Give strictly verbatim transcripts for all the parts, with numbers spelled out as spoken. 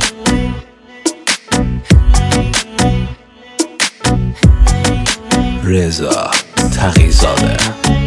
رضا تقی‌زاده.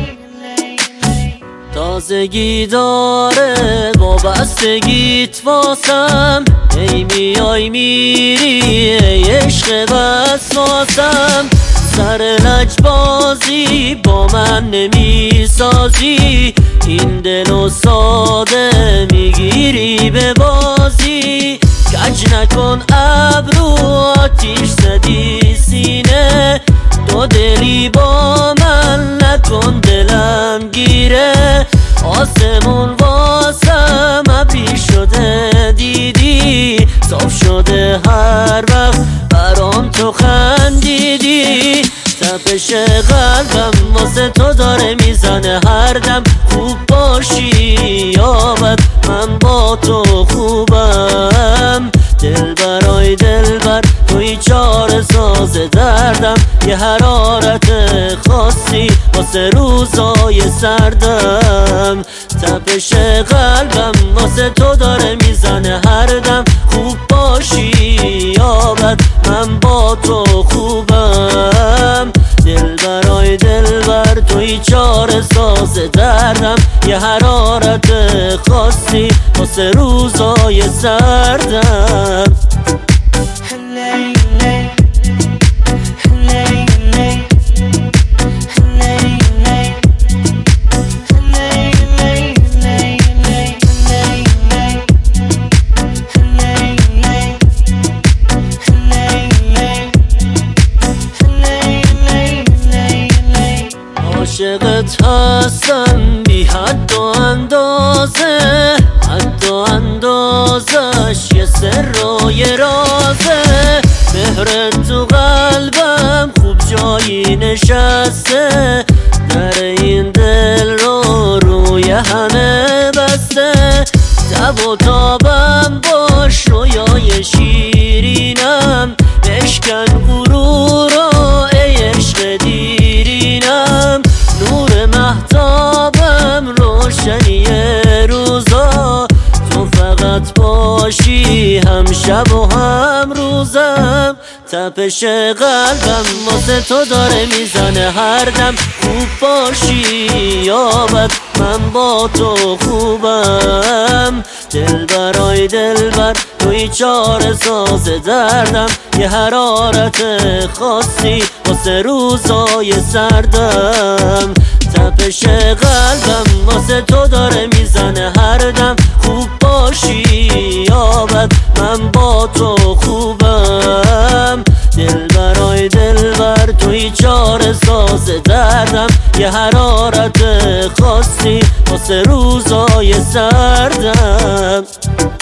تازگی داره وابستگیت واسم، ای میای میری ای عشق وسواسم. سر لجبازی با من نمیسازی، این دلو ساده میگیری به بازی. کج نکن ابرو آتیش زدی سینه، دو دلی با من نکن دلم گیره. آسمون واسم ابری شده دیدی، صاف شده هر وقت برام تو خندیدی. تپش قلبم واسه تو داره میزنه هر دم، خوب باشی یا بد من با تو خوبم. دل برای دل بر توی چاره ساز دردم، یه حرارت خاصی واسه روزای سردم. تپش قلبم واسه تو داره میزنه هر دم، خوب باشی یا بد من با تو خوبم. دل برای دل بر توی چاره ساز دردم، یه حرارت خاصی واسه روزای سردم. عاشقت هستم بی حد و اندازه، حد و اندازش یه سر و یه رازه. مهرت تو قلبم خوب جایی نشسته، در این دل رو روی همه بسته. تب و تابم باش رویای شیرینم، بشکن غرور رو ای عشق دیرینم. نور مهتابم روشنی روزا، تو فقط باشی هم شب و هم روزم. تپش قلبم واسه تو داره میزنه هر دم، خوب باشی یا بد من با تو خوبم. دل برای دل بر توی چاره ساز دردم، یه حرارت خاصی واسه روزای سردم. تپش قلبم واسه تو داره میزنه هر دم، خوب باشی یا بد من با تو خوبم. دل برای دل بر توی چاره ساز دردم، یه حرارت خاصی واسه روزای سردم.